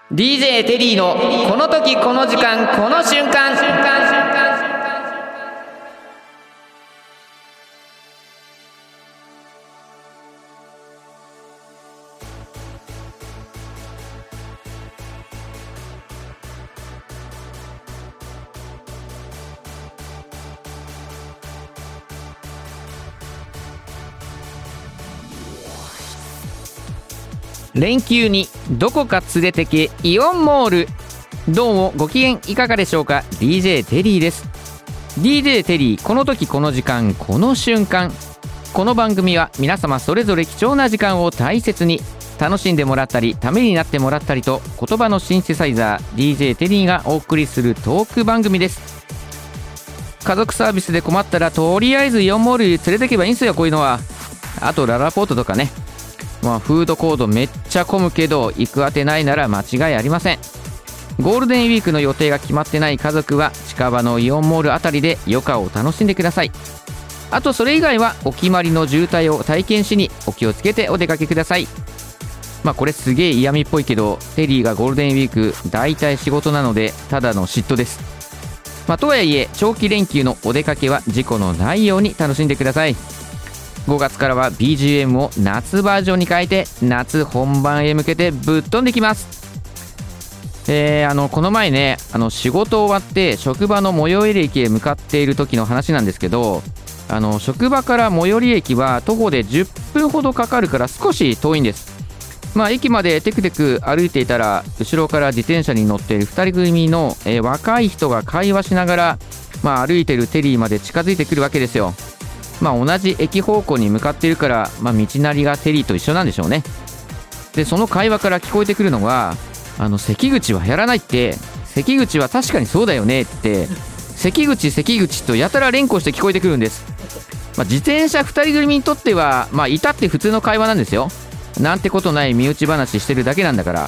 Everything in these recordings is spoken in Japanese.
DJ テリーのこの時この時間この瞬間。連休にどこか連れてけイオンモール。どうもご機嫌いかがでしょうか。 DJ テリーです。 DJ テリーこの時この時間この瞬間。この番組は皆様それぞれ貴重な時間を大切に楽しんでもらったりためになってもらったりと、言葉のシンセサイザー DJ テリーがお送りするトーク番組です。家族サービスで困ったらとりあえずイオンモールに連れてけばいいんすよ。こういうのは。あとララポートとかね、フードコートめっちゃ混むけど行くあてないなら間違いありません。ゴールデンウィークの予定が決まってない家族は近場のイオンモールあたりで余暇を楽しんでください。あとそれ以外はお決まりの渋滞を体験しにお気をつけてお出かけください。これすげえ嫌味っぽいけど、テリーがゴールデンウィーク大体仕事なのでただの嫉妬です。とはいえ長期連休のお出かけは事故のないように楽しんでください。5月からは BGM を夏バージョンに変えて夏本番へ向けてぶっ飛んできます。この前ね、仕事終わって職場の最寄り駅へ向かっている時の話なんですけど、職場から最寄り駅は徒歩で10分ほどかかるから少し遠いんです。駅までテクテク歩いていたら後ろから自転車に乗っている2人組の、若い人が会話しながら、歩いているテリーまで近づいてくるわけですよ。同じ駅方向に向かっているから、道なりがテリーと一緒なんでしょうね。でその会話から聞こえてくるのが、関口はやらないって、関口は確かにそうだよねって、関口とやたら連呼して聞こえてくるんです。自転車2人組にとっては至って普通の会話なんですよ。なんてことない身内話してるだけなんだから。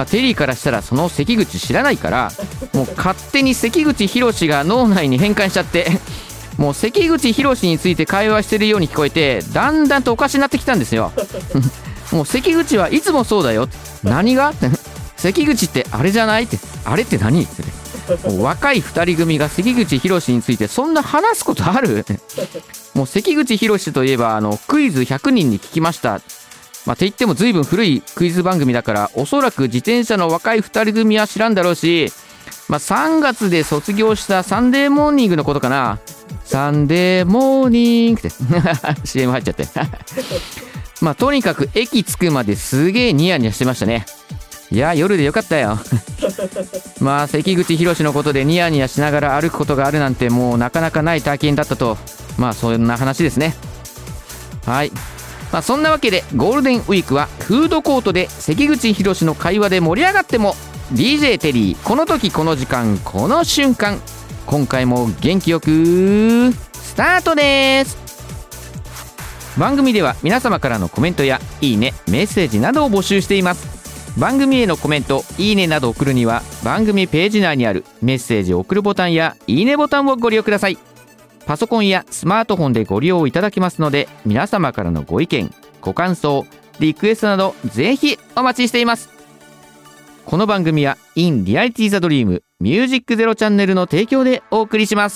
テリーからしたらその関口知らないから、もう勝手に関口宏が脳内に変換しちゃってもう関口宏について会話してるように聞こえて、だんだんとおかしになってきたんですよもう関口はいつもそうだよって。何が関口ってあれじゃないって。あれって何って、もう若い2人組が関口宏についてそんな話すことあるもう関口宏といえばクイズ100人に聞きましたって言っても随分古いクイズ番組だから、おそらく自転車の若い2人組は知らんだろうし、3月で卒業したサンデーモーニングのことかな。サンデーモーニングってCM 入っちゃってとにかく駅着くまですげえニヤニヤしてましたね。いや夜でよかったよ関口宏のことでニヤニヤしながら歩くことがあるなんて、もうなかなかない体験だったと、そんな話ですね。はい。そんなわけでゴールデンウィークはフードコートで関口宏の会話で盛り上がっても DJ テリーこの時この時間この瞬間。今回も元気よくスタートです。番組では皆様からのコメントやいいねメッセージなどを募集しています。番組へのコメントいいねなどを送るには番組ページ内にあるメッセージを送るボタンやいいねボタンをご利用ください。パソコンやスマートフォンでご利用いただけますので、皆様からのご意見ご感想リクエストなどぜひお待ちしています。この番組は In Reality the Dream Music Zero チャンネルの提供でお送りします。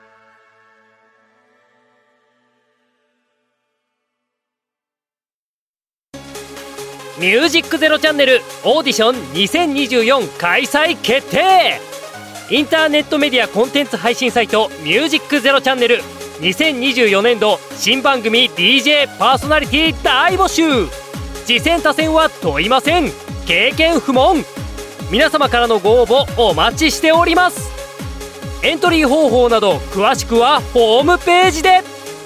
ミュージックゼロチャンネルオーディション2024開催決定。インターネットメディアコンテンツ配信サイトミュージックゼロチャンネル2024年度新番組 DJ パーソナリティ大募集。次戦他戦は問いません。経験不問。皆様からのご応募お待ちしております。エントリー方法など詳しくはホームページで。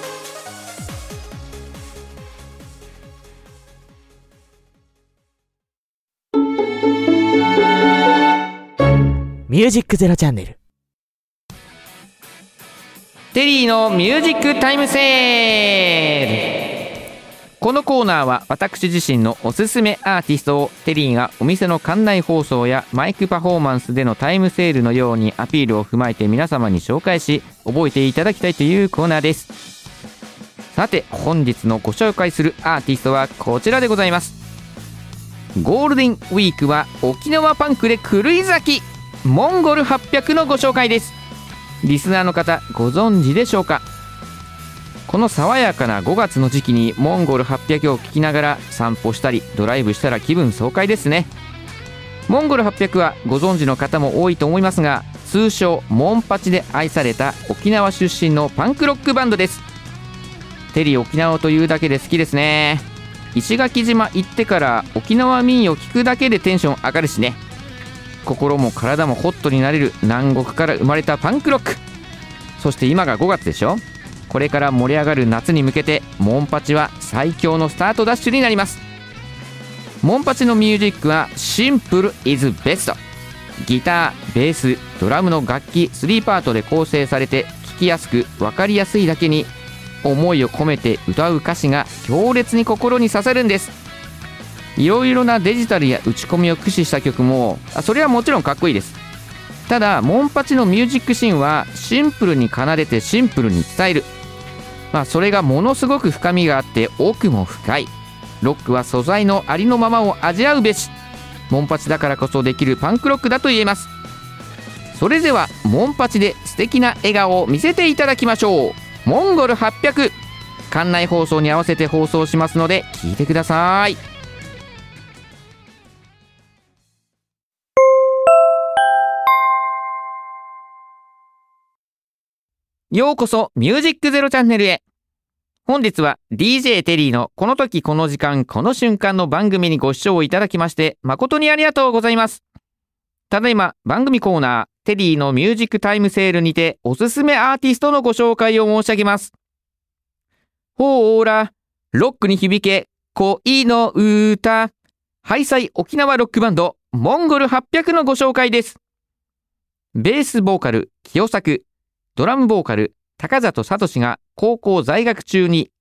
ミュージックゼロチャンネルテリーのミュージックタイムセール。このコーナーは私自身のおすすめアーティストをテリーがお店の館内放送やマイクパフォーマンスでのタイムセールのようにアピールを踏まえて皆様に紹介し覚えていただきたいというコーナーです。さて本日のご紹介するアーティストはこちらでございます。 ゴールデンウィークは沖縄パンクで狂い咲き、モンゴル800のご紹介です。リスナーの方ご存知でしょうか。この爽やかな5月の時期にモンゴル800を聴きながら散歩したりドライブしたら気分爽快ですね。モンゴル800はご存知の方も多いと思いますが、通称モンパチで愛された沖縄出身のパンクロックバンドです。テリー沖縄というだけで好きですね。石垣島行ってから沖縄民謡を聞くだけでテンション上がるしね。心も体もホットになれる南国から生まれたパンクロック。そして今が5月でしょ。これから盛り上がる夏に向けてモンパチは最強のスタートダッシュになります。モンパチのミュージックはシンプルイズベスト。ギター、ベース、ドラムの楽器3パートで構成されて聴きやすく分かりやすいだけに、思いを込めて歌う歌詞が強烈に心に刺さるんです。いろいろなデジタルや打ち込みを駆使した曲もそれはもちろんかっこいいです。ただモンパチのミュージックシーンはシンプルに奏でてシンプルに伝える、それがものすごく深みがあって奥も深い。ロックは素材のありのままを味わうべし。モンパチだからこそできるパンクロックだと言えます。それではモンパチで素敵な笑顔を見せていただきましょう。モンゴル800、館内放送に合わせて放送しますので聞いてください。ようこそミュージックゼロチャンネルへ。本日は DJ テリーのこの時この時間この瞬間の番組にご視聴いただきまして誠にありがとうございます。ただいま番組コーナーテリーのミュージックタイムセールにておすすめアーティストのご紹介を申し上げます。ほーらロックに響け恋の歌、ハイサイ沖縄ロックバンドモンゴル800のご紹介です。ベースボーカル清作、ドラムボーカル高里聡が高校在学中に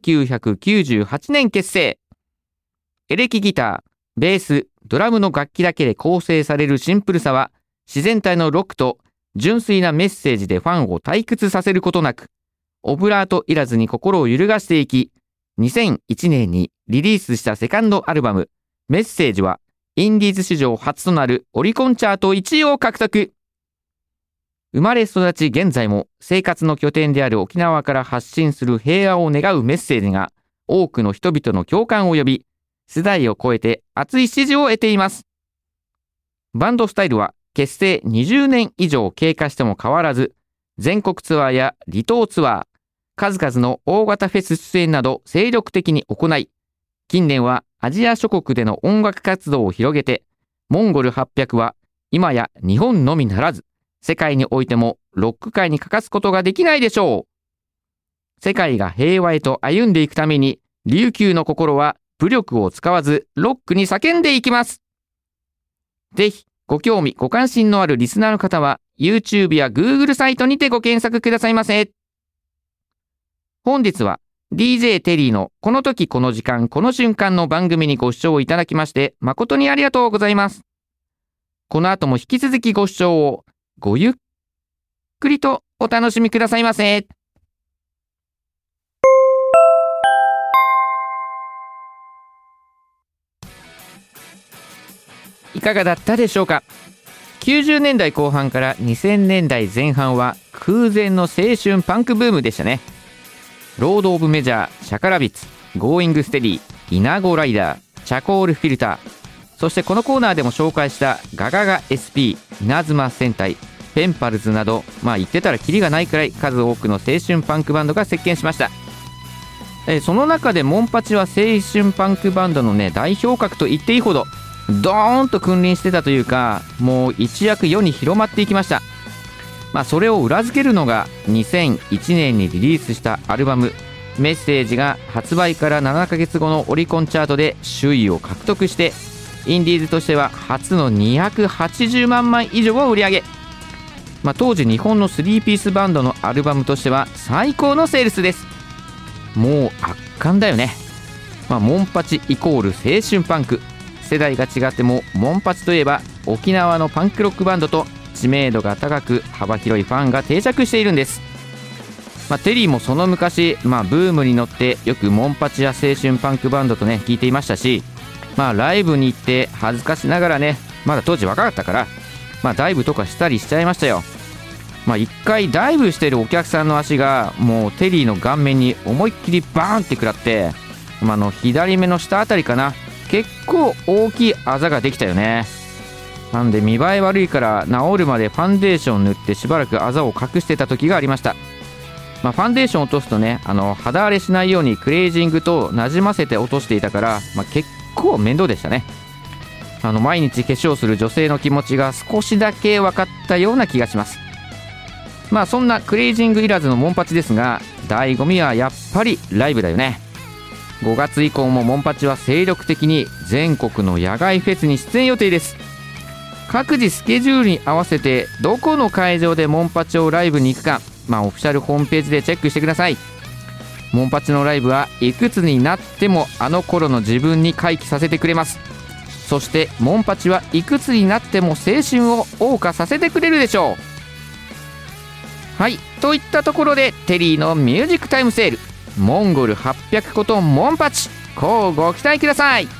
1998年結成。エレキギター、ベース、ドラムの楽器だけで構成されるシンプルさは自然体のロックと純粋なメッセージでファンを退屈させることなく、オブラートいらずに心を揺るがしていき、2001年にリリースしたセカンドアルバムメッセージはインディーズ史上初となるオリコンチャート1位を獲得。生まれ育ち現在も生活の拠点である沖縄から発信する平和を願うメッセージが多くの人々の共感を呼び、世代を超えて熱い支持を得ています。バンドスタイルは結成20年以上経過しても変わらず、全国ツアーや離島ツアー、数々の大型フェス出演など精力的に行い、近年はアジア諸国での音楽活動を広げて、モンゴル800は今や日本のみならず、世界においてもロック界に欠かすことができないでしょう。世界が平和へと歩んでいくために、琉球の心は武力を使わずロックに叫んでいきます。ぜひご興味ご関心のあるリスナーの方は YouTube や Google サイトにてご検索くださいませ。本日は DJ テリーのこの時この時間この瞬間の番組にご視聴いただきまして誠にありがとうございます。この後も引き続きご視聴をごゆっくりとお楽しみくださいませ。いかがだったでしょうか。90年代後半から2000年代前半は空前の青春パンクブームでしたね。ロード・オブ・メジャー、シャカラビッツ、ゴーイング・ステディ、イナゴ・ライダー、チャコール・フィルター、そしてこのコーナーでも紹介したガガガ SP、稲妻戦隊、ペンパルズなど、言ってたらキリがないくらい数多くの青春パンクバンドが席巻しました。その中でモンパチは青春パンクバンドのね代表格と言っていいほどドーンと君臨してたというか、もう一躍世に広まっていきました。それを裏付けるのが2001年にリリースしたアルバムメッセージが発売から7ヶ月後のオリコンチャートで首位を獲得して、インディーズとしては初の280万枚以上を売り上げ、当時日本の3ピースバンドのアルバムとしては最高のセールスです。もう圧巻だよね。モンパチイコール青春パンク、世代が違ってもモンパチといえば沖縄のパンクロックバンドと知名度が高く幅広いファンが定着しているんです。テリーもその昔、ブームに乗ってよくモンパチや青春パンクバンドとね聞いていましたし、 ライブに行って恥ずかしながらね、まだ当時若かったから、ダイブとかしたりしちゃいましたよ。一回ダイブしてるお客さんの足がもうテリーの顔面に思いっきりバーンって食らって、左目の下あたりかな、結構大きいあざができたよね。なんで見栄え悪いから治るまでファンデーション塗ってしばらくあざを隠してた時がありました。ファンデーション落とすとね、肌荒れしないようにクレイジングとなじませて落としていたから、結構面倒でしたね。毎日化粧する女性の気持ちが少しだけ分かったような気がします。そんなクレイジングいらずのモンパチですが、醍醐味はやっぱりライブだよね。5月以降もモンパチは精力的に全国の野外フェスに出演予定です。各自スケジュールに合わせてどこの会場でモンパチをライブに行くか、オフィシャルホームページでチェックしてください。モンパチのライブはいくつになってもあの頃の自分に回帰させてくれます。そしてモンパチはいくつになっても青春を謳歌させてくれるでしょう。はい、といったところでテリーのミュージックタイムセール、モンゴル800ことモンパチ、こうご期待ください。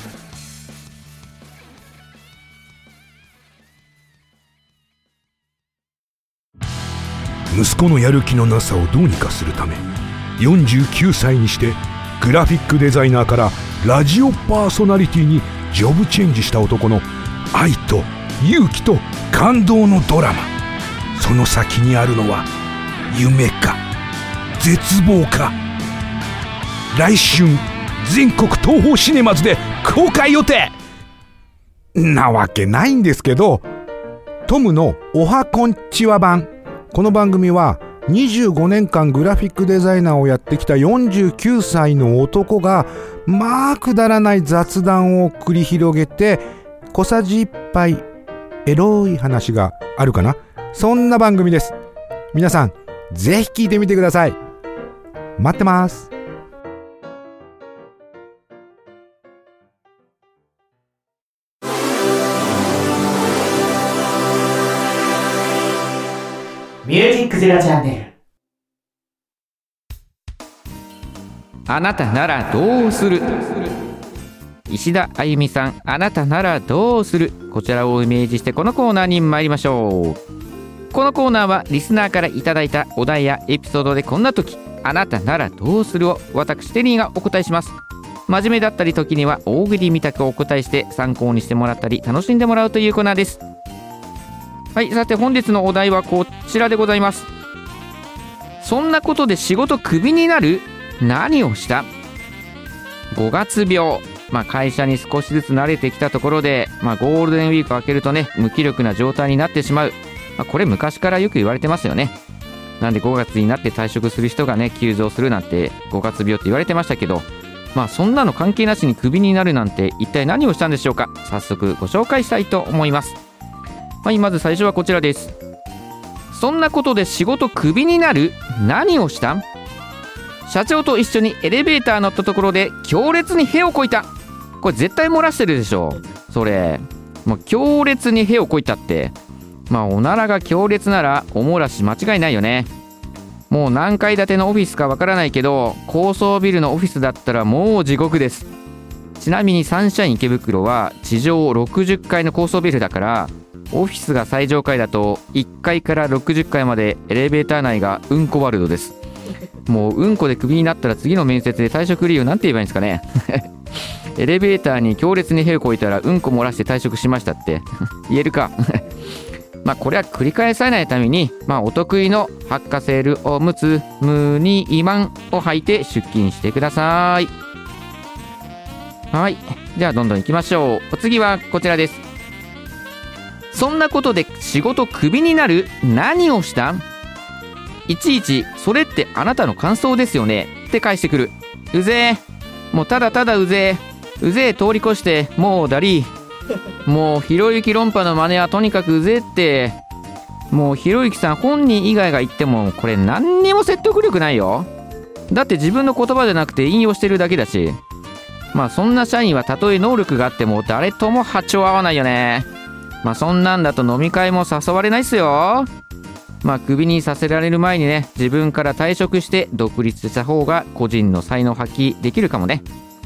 息子のやる気のなさをどうにかするため、49歳にしてグラフィックデザイナーからラジオパーソナリティにジョブチェンジした男の愛と勇気と感動のドラマ。その先にあるのは夢か絶望か。来春全国東宝シネマズで公開予定なわけないんですけど、トムのおはこんちは版。この番組は25年間グラフィックデザイナーをやってきた49歳の男がくだらない雑談を繰り広げて、小さじ1杯エロい話があるかな、そんな番組です。皆さんぜひ聞いてみてください。待ってます。 ミュージックゼロチャンネル。あなたならどうする。石田あゆみさん、あなたならどうする。こちらをイメージしてこのコーナーに参りましょう。このコーナーはリスナーからいただいたお題やエピソードで、こんな時あなたならどうするを私テリーがお答えします。真面目だったり時には大喜利みたくお答えして参考にしてもらったり楽しんでもらうというコーナーです。はい、さて本日のお題はこちらでございます。そんなことで仕事クビになる？何をした？5月病。会社に少しずつ慣れてきたところで、ゴールデンウィーク明けるとね、無気力な状態になってしまう。これ昔からよく言われてますよね。なんで5月になって退職する人がね急増するなんて5月病って言われてましたけど、そんなの関係なしにクビになるなんて一体何をしたんでしょうか。早速ご紹介したいと思います。はい、まず最初はこちらです。そんなことで仕事クビになる？何をした？社長と一緒にエレベーター乗ったところで強烈に屁をこいた。これ絶対漏らしてるでしょ。それもう強烈に屁をこいたって、おならが強烈ならお漏らし間違いないよね。もう何階建てのオフィスかわからないけど、高層ビルのオフィスだったらもう地獄です。ちなみにサンシャイン池袋は地上60階の高層ビルだから、オフィスが最上階だと1階から60階までエレベーター内がうんこワールドです。もううんこでクビになったら次の面接で退職理由なんて言えばいいんですかね。エレベーターに強烈に屁をこいたらうんこ漏らして退職しましたって言えるか。これは繰り返さないために、お得意の発火セールおむつムニーマンを履いて出勤してください。はい、じゃあどんどん行きましょう。お次はこちらです。そんなことで仕事クビになる？何をした？いちいちそれってあなたの感想ですよねって返してくる。うぜえ、もうただただうぜえ、うぜえ通り越してもうダリー。もうひろゆき論破の真似はとにかくうぜえって。もうひろゆきさん本人以外が言ってもこれ何にも説得力ないよ。だって自分の言葉じゃなくて引用してるだけだし。そんな社員はたとえ能力があっても誰とも波長合わないよね。そんなんだと飲み会も誘われないっすよ。クビにさせられる前にね、自分から退職して独立した方が個人の才能発揮できるかもね。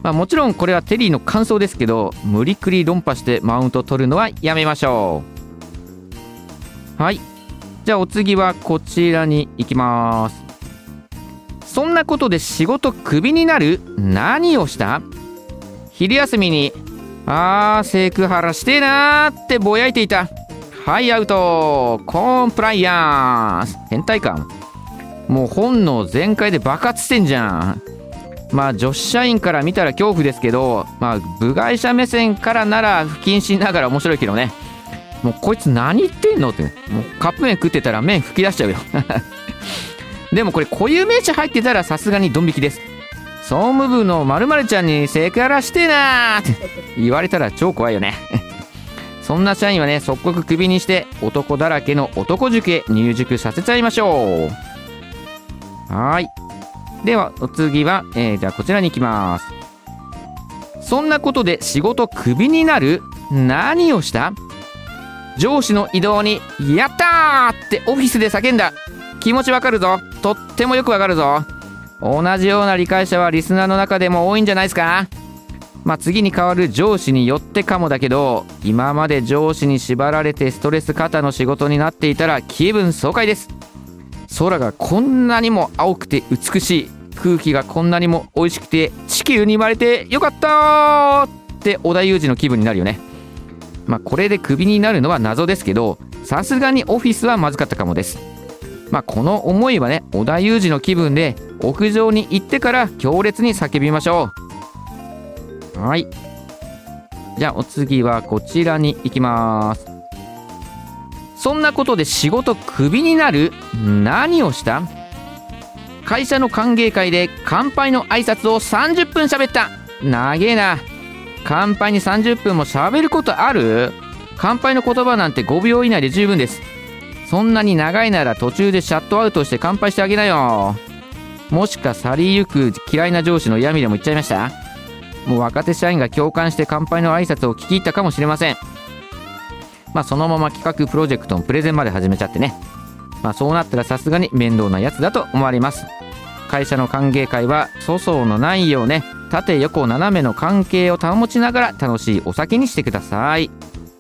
もちろんこれはテリーの感想ですけど、無理くり論破してマウント取るのはやめましょう。はい、じゃあお次はこちらに行きます。そんなことで仕事クビになる？何をした？昼休みにセクハラしてえなーってぼやいていた。はい、アウト。コンプライアンス。変態か。もう本能全開で爆発してんじゃん。女子社員から見たら恐怖ですけど、部外者目線からなら不謹慎ながら面白いけどね。もうこいつ何言ってんのって、もうカップ麺食ってたら麺吹き出しちゃうよでもこれ固有名詞入ってたらさすがにドン引きです。総務部の〇〇ちゃんにセクハラしてなーって言われたら超怖いよねそんな社員はね、即刻クビにして男だらけの男塾へ入塾させちゃいましょう。はい、ではお次は、じゃあこちらに行きます。そんなことで仕事クビになる？何をした？上司の異動にやったーってオフィスで叫んだ。気持ちわかるぞ。とってもよくわかるぞ。同じような理解者はリスナーの中でも多いんじゃないですか。次に変わる上司によってかもだけど、今まで上司に縛られてストレス過多の仕事になっていたら気分爽快です。空がこんなにも青くて美しい、空気がこんなにも美味しくて、地球に生まれてよかったって織田裕二の気分になるよね。これでクビになるのは謎ですけど、さすがにオフィスはまずかったかもです。この思いはね、織田裕二の気分で屋上に行ってから強烈に叫びましょう。はい、じゃあお次はこちらに行きます。そんなことで仕事クビになる？何をした？会社の歓迎会で乾杯の挨拶を30分喋った。長えな。乾杯に30分も喋ることある？乾杯の言葉なんて5秒以内で十分です。そんなに長いなら途中でシャットアウトして乾杯してあげなよ。もしか去りゆく嫌いな上司の闇でも言っちゃいました？もう若手社員が共感して乾杯の挨拶を聞き入ったかもしれません。そのまま企画プロジェクトのプレゼンまで始めちゃってね。そうなったらさすがに面倒なやつだと思われます。会社の歓迎会は粗相のないようね、縦横斜めの関係を保ちながら楽しいお酒にしてください。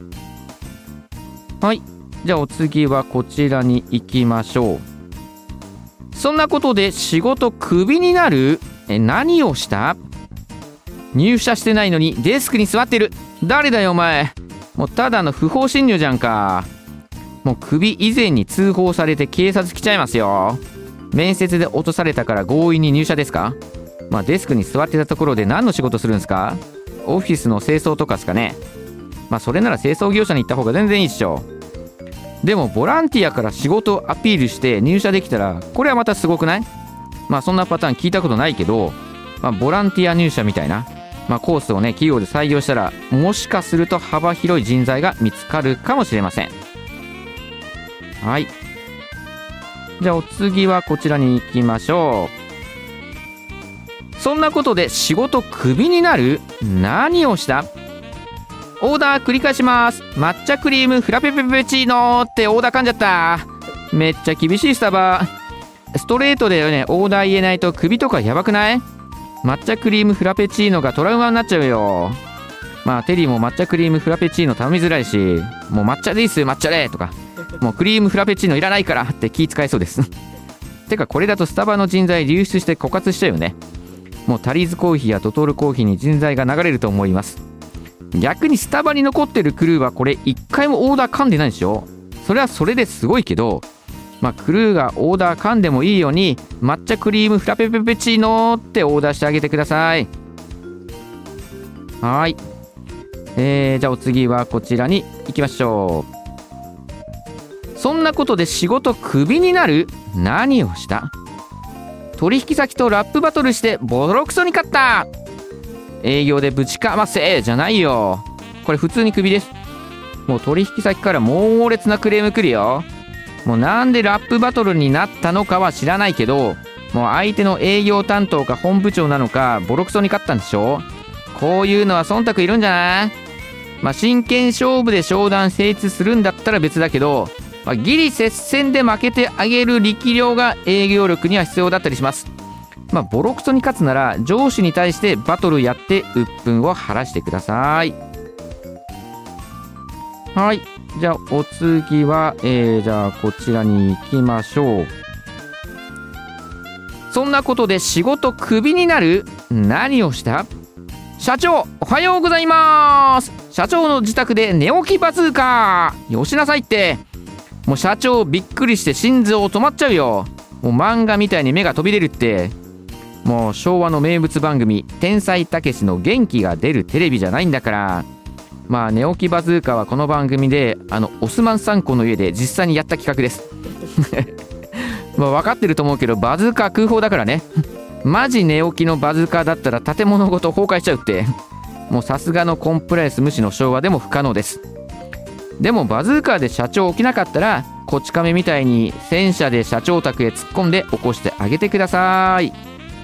はい、じゃあお次はこちらに行きましょう。そんなことで仕事クビになる？何をした？入社してないのにデスクに座ってる。誰だよお前。もうただの不法侵入じゃんか。もうクビ以前に通報されて警察来ちゃいますよ。面接で落とされたから強引に入社ですか？デスクに座ってたところで何の仕事するんですか？オフィスの清掃とかですかね。それなら清掃業者に行った方が全然いいっしょ。でもボランティアから仕事をアピールして入社できたら、これはまたすごくない？そんなパターン聞いたことないけど、ボランティア入社みたいな、コースをね企業で採用したら、もしかすると幅広い人材が見つかるかもしれません。はい、じゃあお次はこちらに行きましょう。そんなことで仕事クビになる？何をした？オーダー繰り返します。抹茶クリームフラペペペチーノってオーダー噛んじゃった。めっちゃ厳しいスタバ。ストレートでねオーダー言えないとクビとかやばくない？抹茶クリームフラペチーノがトラウマになっちゃうよ。テリーも抹茶クリームフラペチーノ頼みづらいし、もう抹茶でいいっす抹茶でとか、もうクリームフラペチーノいらないからって気使いそうですてかこれだとスタバの人材流出して枯渇しちゃうよね。もうタリーズコーヒーやドトールコーヒーに人材が流れると思います。逆にスタバに残ってるクルーはこれ一回もオーダー噛んでないでしょ。それはそれですごいけど、クルーがオーダー噛んでもいいように抹茶クリームフラペペペチーノってオーダーしてあげてください。はい、じゃあお次はこちらに行きましょう。そんなことで仕事クビになる？何をした？取引先とラップバトルしてボロクソに勝った。営業でぶちかませじゃないよ。これ普通にクビです。もう取引先から猛烈なクレーム来るよ。もうなんでラップバトルになったのかは知らないけど、もう相手の営業担当か本部長なのかボロクソに勝ったんでしょ。こういうのは忖度いるんじゃない？真剣勝負で商談成立するんだったら別だけど、ギリ接戦で負けてあげる力量が営業力には必要だったりします。 ボロクソに勝つなら上司に対してバトルやって鬱憤を晴らしてください。はい、じゃあお次は、じゃあこちらに行きましょう。そんなことで仕事クビになる？何をした？社長、おはようございます。社長の自宅で寝起きバズーカーよしなさいって。もう社長びっくりして心臓止まっちゃうよ。もう漫画みたいに目が飛び出るって。もう昭和の名物番組天才たけしの元気が出るテレビじゃないんだから。寝起きバズーカはこの番組でオスマン3個の家で実際にやった企画です分かってると思うけどバズーカ空砲だからねマジ寝起きのバズーカだったら建物ごと崩壊しちゃうって。もうさすがのコンプライアンス無視の昭和でも不可能です。でもバズーカーで社長起きなかったらこち亀みたいに戦車で社長宅へ突っ込んで起こしてあげてください。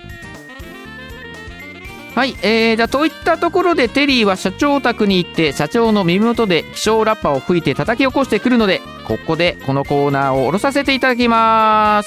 はい、じゃあといったところでテリーは社長宅に行って社長の耳元で気象ラッパを吹いて叩き起こしてくるので、ここでこのコーナーを下ろさせていただきます。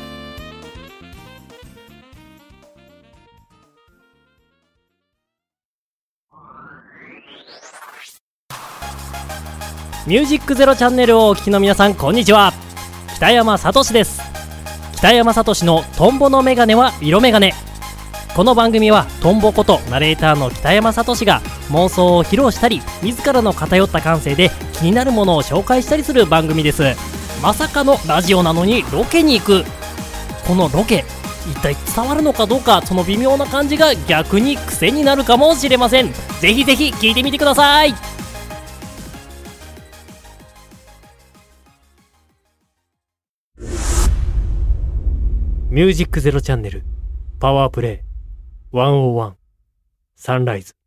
ミュージックゼロチャンネルをお聞きの皆さん、こんにちは。北山さとしです。北山さとしのトンボのメガネは色メガネ。この番組はトンボことナレーターの北山さとしが妄想を披露したり、自らの偏った感性で気になるものを紹介したりする番組です。まさかのラジオなのにロケに行く。このロケ一体伝わるのかどうか、その微妙な感じが逆に癖になるかもしれません。ぜひぜひ聞いてみてください。ミュージックゼロチャンネルパワープレイ101サンライズ。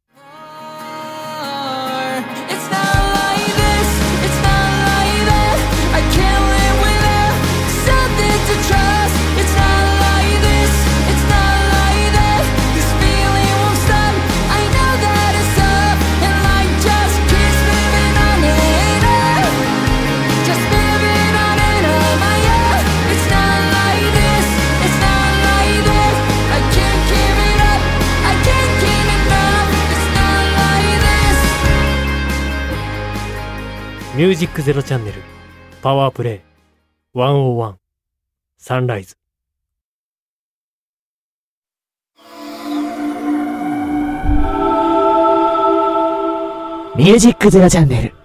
ミュージックゼロチャンネルパワープレイ101サンライズ。 ミュージックゼロチャンネル。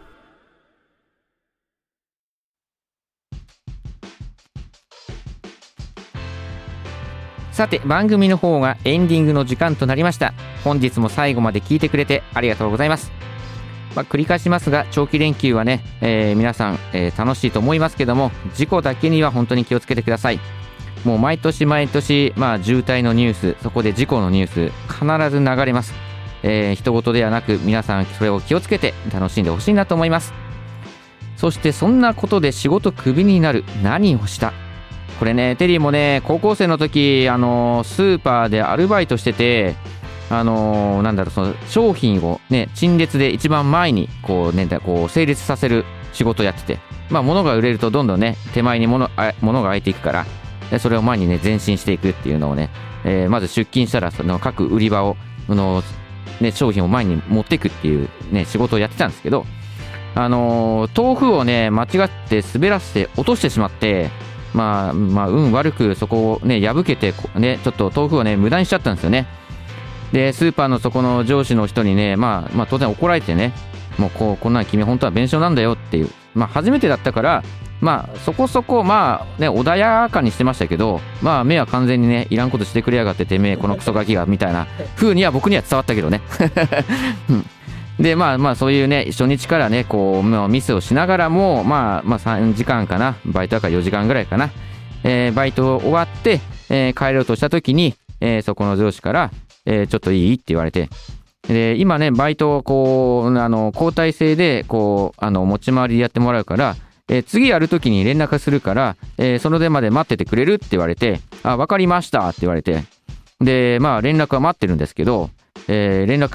さて番組の方がエンディングの時間となりました。本日も最後まで聞いてくれてありがとうございます。繰り返しますが長期連休はね、皆さん、楽しいと思いますけども、事故だけには本当に気をつけてください。もう毎年毎年、渋滞のニュース、そこで事故のニュース必ず流れます。人事ではなく皆さんそれを気をつけて楽しんでほしいなと思います。そしてそんなことで仕事クビになる、何をした。これね、テリーもね高校生の時スーパーでアルバイトしてて、その商品をね陳列で一番前にこう整列させる仕事をやってて、物が売れるとどんどんね手前に物が空いていくから、それを前にね前進していくっていうのをね、まず出勤したらその各売り場を商品を前に持っていくっていうね仕事をやってたんですけど、豆腐をね間違って滑らせて落としてしまって、運悪くそこをね破けてねちょっと豆腐をね無駄にしちゃったんですよね。でスーパーのそこの上司の人にね当然怒られてね、もうこんなん君本当は弁償なんだよっていう、初めてだったからそこそこ穏やかにしてましたけど、目は完全にねいらんことしてくれやがっててめえこのクソガキがみたいな風には僕には伝わったけどねでそういうね初日からねミスをしながらも3時間かな、バイトだから4時間ぐらいかな、バイト終わって、帰ろうとした時に、そこの上司からちょっといいって言われて、で今ねバイトを交代制で持ち回りでやってもらうから、次やるときに連絡するから、その手まで待っててくれるって言われて、分かりましたって言われて、で連絡は待ってるんですけど、今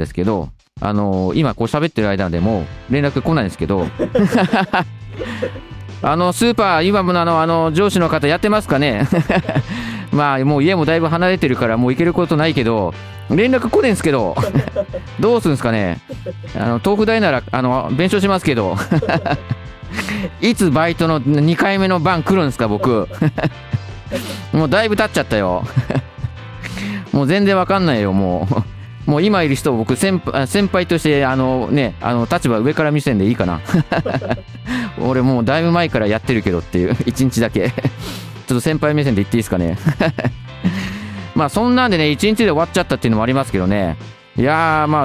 喋ってる間でも連絡来ないんですけどスーパー今も上司の方やってますかねまあもう家もだいぶ離れてるからもう行けることないけど、連絡来ねえんすけどどうするんすかね。豆腐代なら弁償しますけどいつバイトの2回目の番来るんですか僕もうだいぶ経っちゃったよもう全然わかんないよ。もう今いる人を僕先輩として立場上から見せんでいいかな俺もうだいぶ前からやってるけどっていう1日だけちょっと先輩目線で言っていいですかねまあそんなんでね1日で終わっちゃったっていうのもありますけどね。いやーまあ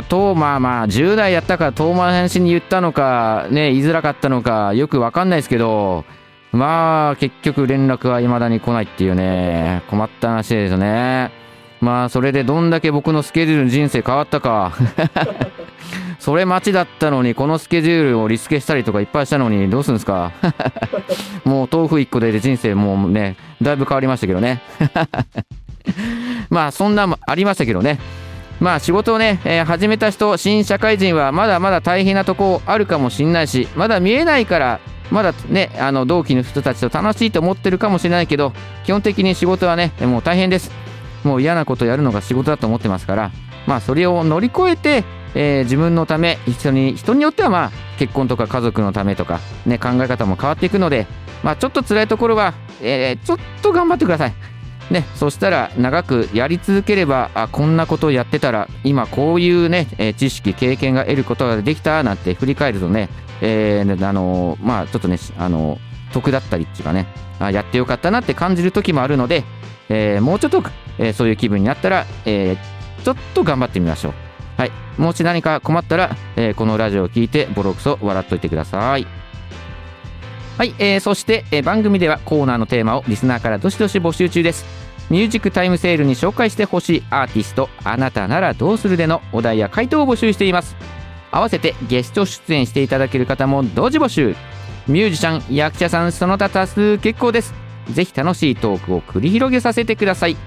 10代やったから遠回しに言ったのかね、言いづらかったのかよくわかんないですけど、まあ結局連絡は未だに来ないっていうね、困った話ですよね。まあそれでどんだけ僕のスケジュールの人生変わったかそれ待ちだったのにこのスケジュールをリスケしたりとかいっぱいしたのにどうするんですかもう豆腐1個で人生もうねだいぶ変わりましたけどねまあそんなもありましたけどね。まあ仕事をね、始めた人、新社会人はまだまだ大変なとこあるかもしんないし、まだ見えないからまだね同期の人たちと楽しいと思ってるかもしれないけど、基本的に仕事はねもう大変です。もう嫌なことやるのが仕事だと思ってますから、まあそれを乗り越えて、自分のため人によってはまあ結婚とか家族のためとかね考え方も変わっていくので、まあちょっと辛いところは、ちょっと頑張ってくださいね。そしたら長くやり続ければこんなことをやってたら今こういうね、知識経験が得ることができたなんて振り返るとね、まあちょっとね得だったりっていうかね、やってよかったなって感じる時もあるので、もうちょっと、そういう気分になったら、ちょっと頑張ってみましょう。はい、もし何か困ったら、このラジオを聞いてボロクソ笑っといてください。はい、そして、番組ではコーナーのテーマをリスナーからどしどし募集中です。ミュージックタイムセールに紹介してほしいアーティスト、あなたならどうするでのお題や回答を募集しています。合わせてゲスト出演していただける方も同時募集。ミュージシャン、役者さん、その他多数結構です。ぜひ楽しいトークを繰り広げさせてください。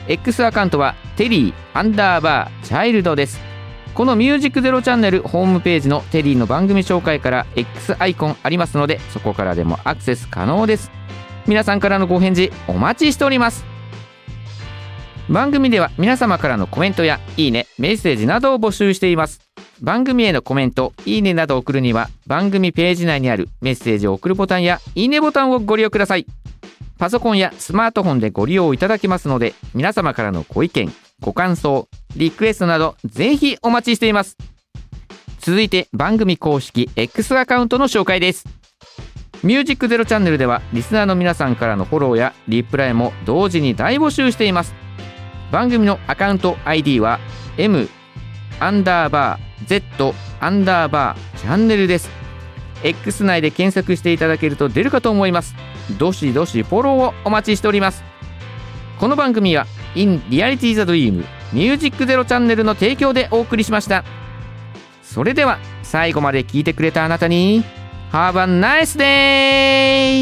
X アカウントはテリー_チャイルドです。このミュージックゼロチャンネルホームページのテリーの番組紹介から X アイコンありますので、そこからでもアクセス可能です。皆さんからのご返事お待ちしております。番組では皆様からのコメントやいいね、メッセージなどを募集しています。番組へのコメント、いいねなどを送るには番組ページ内にあるメッセージを送るボタンやいいねボタンをご利用ください。パソコンやスマートフォンでご利用いただけますので、皆様からのご意見、ご感想、リクエストなどぜひお待ちしています。続いて番組公式 X アカウントの紹介です。ミュージックゼロチャンネルではリスナーの皆さんからのフォローやリプライも同時に大募集しています。番組のアカウント ID は M_Z_チャンネルです。 X 内で検索していただけると出るかと思います。どしどしフォローをお待ちしております。この番組は In Reality the Dream ミュージックゼロチャンネルの提供でお送りしました。それでは最後まで聞いてくれたあなたに Have a nice day!